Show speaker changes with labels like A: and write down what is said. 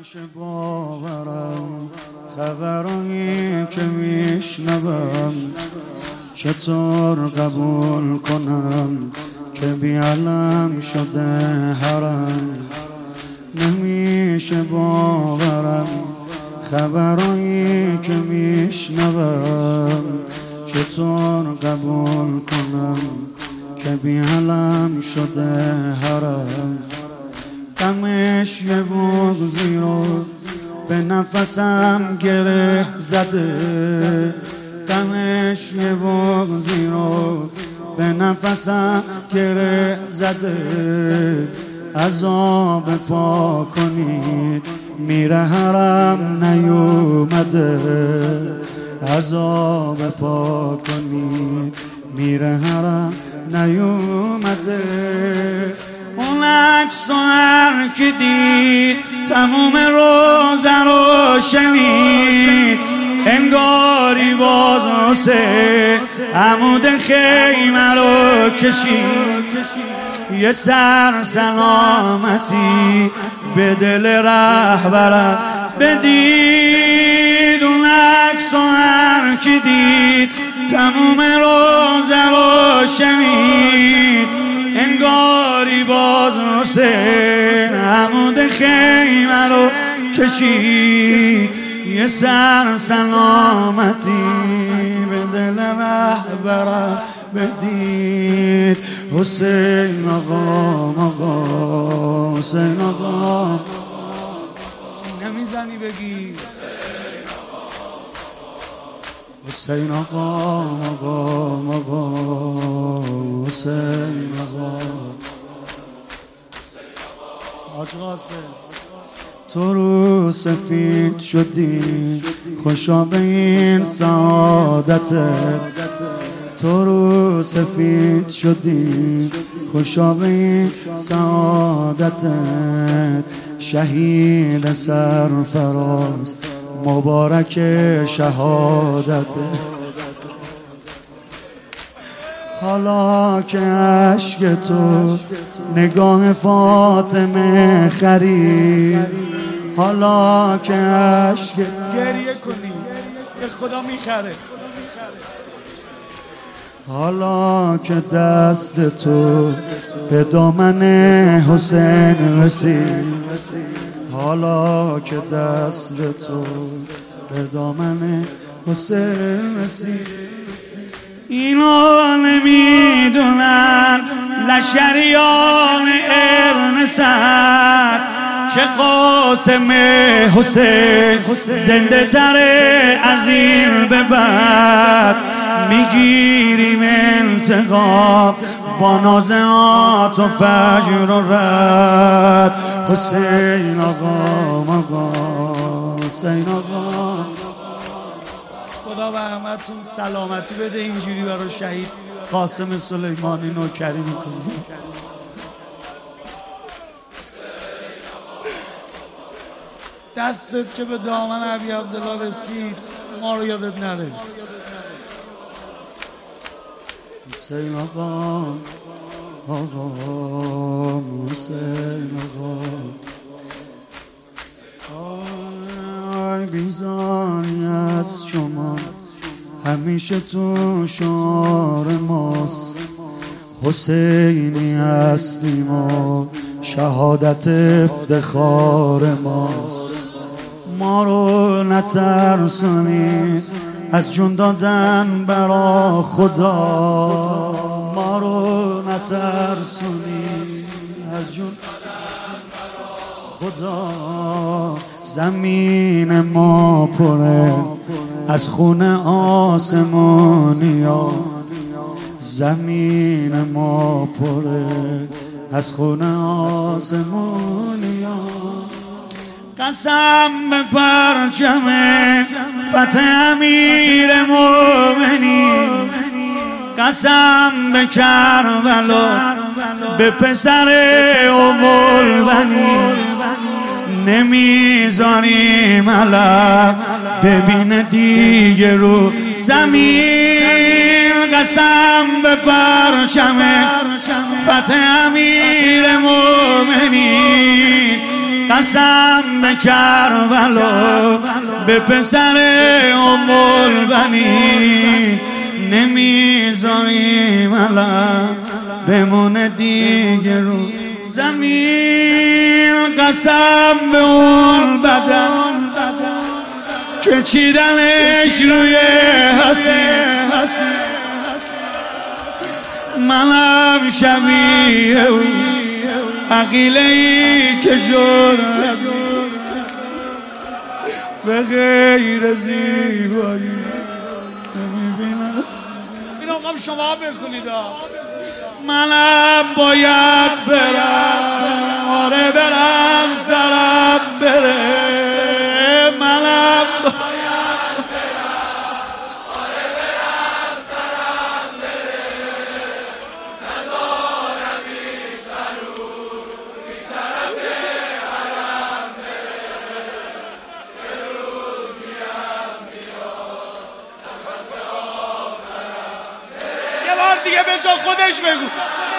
A: نمیشه باورم خبرایی که میشنوم، چطور قبول کنم که بی‌علم شده حرم. نمیشه باورم خبرایی که میشنوم، چطور قبول کنم که بی‌علم شده حرم. غمش یه بغضی رو به نفسم گره زده، غمش یه بغضی رو به نفسم گره زده. عذاب پا کنید میره حرم نیومده، عذاب پا کنید میره حرم نیومده. اون عکس و هر کی دید تموم روزه رو شنید، انگاری باز واسه عمود خیمه رو کشید. یه سر سلامتی به دل رهبرم بدید. اون عکس و هر کی دید تموم روزه رو شنید، انگاری باز حسین عمود خیمه رو کشید. یه سر سلامتی به دل رهبرم بدید. حسین آقا آقا حسین آقا سینه میزنی بگی حسین آقا آقا آقا حسین آقا. حاج قاسم تو رو سفید شدی خوشا به این سعادتت، تو رو سفید شدی خوشا به این سعادتت. شهید سرفراز مبارک شهادتت. حالا که عشق تو نگاه فاطمه خرید، حالا که عشق گریه کنی به خدا میخره، حالا که دست تو به دامن حسین رسید، حالا که دست تو به دامن حسین رسید. اینا نمیدونن لشکریان ابن سعد که قاسم حسین زنده تره از این به بعد. میگیریم انتقام با نازعات و فجر و رد. حسین آقا آقا حسین آقا. خدا به همتون سلامتی بده، اینجوری برای شهید قاسم سلیمانی نوکری میکنیم. دستت که به دامن ابی عبدالله رسید ما رو یادت نره. حسین آقا آقا حسین آقا. آی بیزاری از شما همیشه تو شعار ماست، حسینی هستیم و شهادت افتخار ماست. ما رو نترسونید از جون دادن برا خدا، ما رو نترسونید از جون دادن برا خدا. زمین ما پره از خون آسمونیا، زمین ما پره از خون آسمونیا. قسم به پرچم فتح امیر مومنین، قسم به کربلا به پسر ام البنین. نمیذاریم علم ببین دیگه رو زمین. قسم به پرچم فتح امیر مومنین، قسم به کربلا به پسر ام البنین نمیذاریم علم بمونه دیگه رو زمین. قسم به اون بدن که چیدنش روی حسین منم شبیه اون عقیله‌ای که شد به غیر زیبایی نمیبینم. این آقام شما بخونید. منم باید برم، آره برم سرم بره. منم باید برم، آره برم سرم بره. نزارم بیشترو بی طرف حرم بره. یه روزیم میاد نفس آخرم بره. یه بار دیگه به جا خودش بگو.